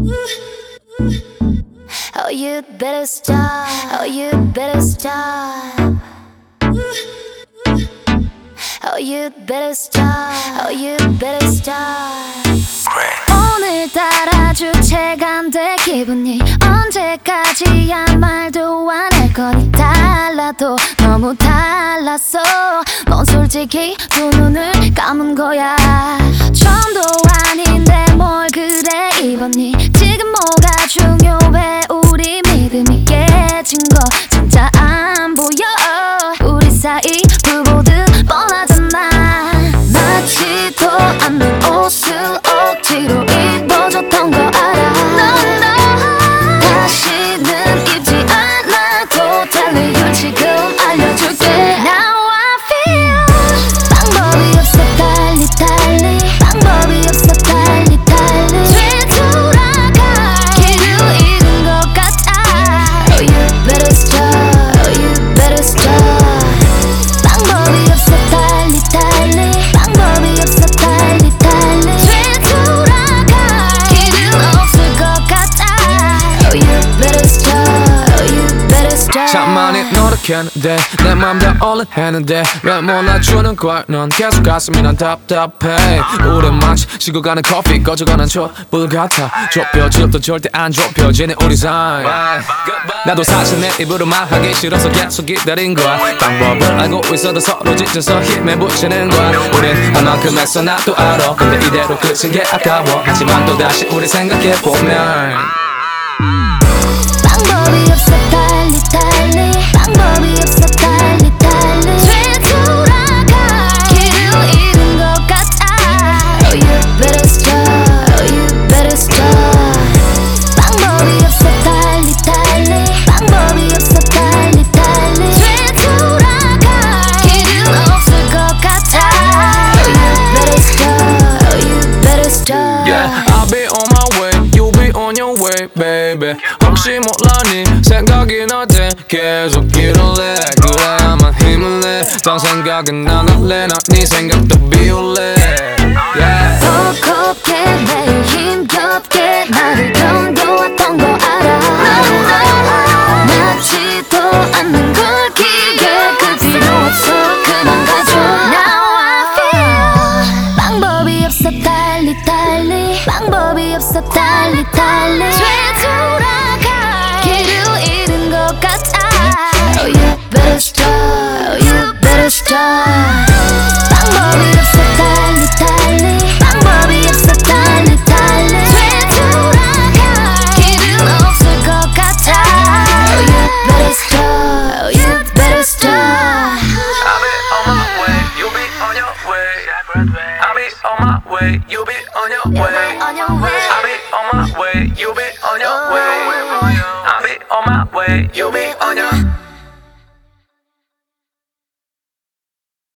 Oh, you better stop. Oh, you better stop. Oh, you better stop. Oh, you better stop. 오늘따라 주체가 안 돼 기분이 언제까지야 말도 안 할 거니 달라도 너무 달랐어 넌 솔직히 두 눈을 감은 거야 처음도 아닌데 뭘 그래 입었니 지금 뭐가 중요해 우리 믿음이 깨진 거 진짜 안 보여 우리 사이 불보듯 뻔하잖아 맞지도 않는 옷을 억지로 입어줬던 거 알아 다시는 입지 않아도 될 이유 지금 알려줄게 Now I feel 방법이 없어 달리 달리 방법이 없어 달리 달리 되돌아가 길을 잃은 것 같아 Oh you better stop Oh you better stop 방법이 없어 달리 달리 방법이 없어 달리 달리 되돌아가 길은 없을 것 같아 Oh you better stop Oh you better stop 참 많이 노력했는데 내 맘 다 올인했는데 왜 몰라주는 거야 넌 계속 가슴이 난 답답해 우리 마치 식어가는 커피 꺼져가는 촛불 같아 좁혀질도 절대 안 좁혀지는 우리 사이 나도 사실 내 입으로 말하기 싫어서 계속 기다린 거야 방법을 알고 있어도 서로 지쳐서 힘에 붙이는 거야 우린 한 만큼 했어 나도 알아 근데 이대로 끝인 게 아까워 하지만 또다시 우리 생각해보면 방법이 없어 달리 달리 방법이 없어 달리 달리 되돌아가 길을 잃은 것 같아 Oh you better stop Oh you better stop 방법이 없어 달리 달리 방법이 없어 달리 달리 되돌아가 길은 없을 것 같아 Oh you better stop Oh you better stop Yeah, I'll be on my way, you'll be on your way, baby 혹시 몰라니 생각이 날 때 계속 길을 내 그래야만 힘을 내 딴 생각은 안 할래 난 네 생각도 비울래 Yeah 겁게 매일 힘겹게 나를 견뎌왔던 거 알아 맞지도 않는 걸 길게 그 필요 없어 그만 가줘 Now I feel 방법이 없어 달리 달리 방법이 없어 달리 달리 되돌아가 길을 잃은 것 같아 Oh you better stop Oh you better stop 방법이 없어 달리 달리 방법이 없어 달리 달리 되돌아가 길은 없을 것 같아 Oh you better stop Oh you better stop I'll be on my way, you'll be on your way I'll be on my way, you'll be on your way On your way I'll be on my way, you'll be on your way I'll be on my way, you'll be on your